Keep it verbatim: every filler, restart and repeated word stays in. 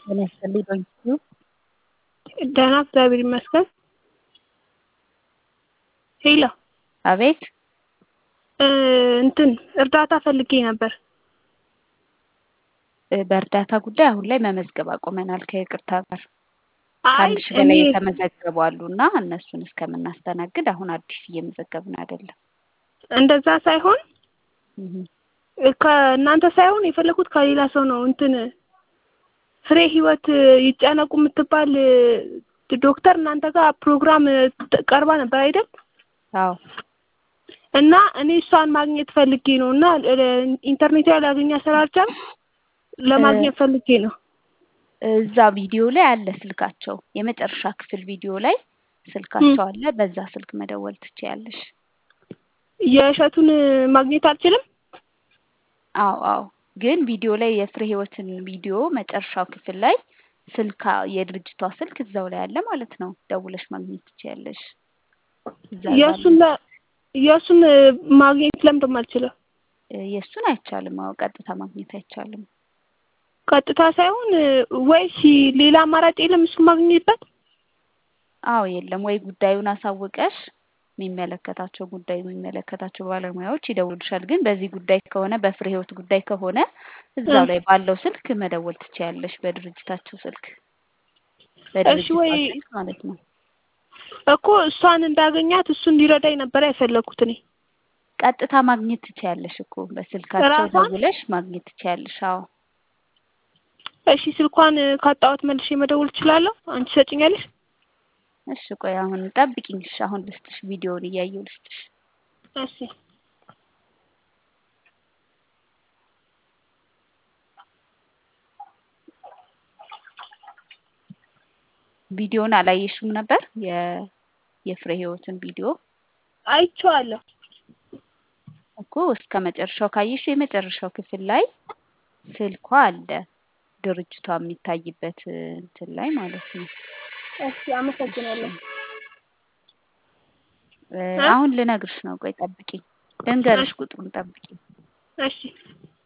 ጤና ይስጥልኝ በእንግዲህ ደህና እግዚአብሔር ይመስገን። ሄሎ አቤት እንትን እርዳታ ፈልጌ ነበር። በእርዳታ ጉዳይ አሁን ላይ መመዝገብ አቁመናል ከይቅርታ ጋር አይ ከአንድ ሺህ እኔ በላይ የተመዘገቡ አሉና እነሱን እስከምናስተናግድ አሁን አዲስ እየመዘገብን አይደለም። እንደዛ ሳይሆን እህ ከእናንተ ሳይሆን የፈለኩት ከሌላ ሰው ነው። እንትን ፍሬ ህይወት ይጨነቁ የምትባል ዶክተር እናንተ ጋር ፕሮግራም ቀርባ ነበር አይደል? አዎ እና እኔ እሷን ማግኘት ፈልጌ ነውና ኢንተርኔት ላይ ላገኛ ስላልቻልኩ ለማግኘት ፈልጌ ነው። እዛ ቪዲዮ ላይ አለ ስልካቸው የመጨረሻ ክፍል ቪዲዮ ላይ ስልካቸው አለ በዛ ስልክ መደወል ትችያለሽ። የእሸቱን ማግኘት አልችልም? አዎ አዎ ግን ቪዲዮ ላይ የፍሬ ህይወትን ቪዲዮ መጨረሻው ክፍል ላይ ስልካ የድርጅቷ ስልክ እዛው ላይ አለ ማለት ነው። ደውለሽ ማግኘት ትችያለሽ። እዛ የሱን የሱን ማግኘት ለምን ማልችለው? የሱን አይቻልም። አዎ ቀጥታ ማግኘት አይቻልም። ቀጥታ ሳይሆን ወይስ ሌላ አማራጭ የለም እሱ ማግኘትበት? አዎ የለም ወይ ጉዳዩን አሳውቀሽ የሚመለከታቸው ጉዳይ የሚመለከታቸው ባለሙያዎች ይደውሉሻል። ግን በዚህ ጉዳይ ከሆነ በፍሬ ህይወት ጉዳይ ከሆነ እዛው ላይ ባለው ስልክ መደወል ትችያለሽ በድርጅታቸው ስልክ እሺ ወይ በድርጅታቸው ስልክ ማለት ነው። እኮ እሷን እንዳገኛት እሱ እንዲረዳኝ ነበር ያፈለኩት እኔ። ቀጥታ ማግኘት ትችያለሽ እኮ በስልካቸው ራሷን? ደውለሽ ማግኘት ትችያለሽ። አዎ እሺ ስልኳን ካጣሁት መልሼ መደወል እችላለሁ? አንቺ ሰጪኛለሽ? እሺ ቆይ አሁን ጠብቂኝ። እሺ አሁን ልስጥሽ ቪዲዮውን እያየሁ ልስጥሽ። እሺ ቪዲዮውን አላየሽም ነበር? የ የፍሬ ህይወትን ቪዲዮ አይቼዋለሁ። እኮ እስከ መጨረሻው ካየሽ የመጨረሻው ክፍል ላይ ስልኳ አለ ድርጅቷ የሚታይበት እንትን ላይ ማለት ነው። እሺ አመሰግናለሁ። አሁን ልነግርሽ ነው። ቆይ ጠብቂኝ። ልንገርሽ ቁጥሩን ጠብቂኝ። እሺ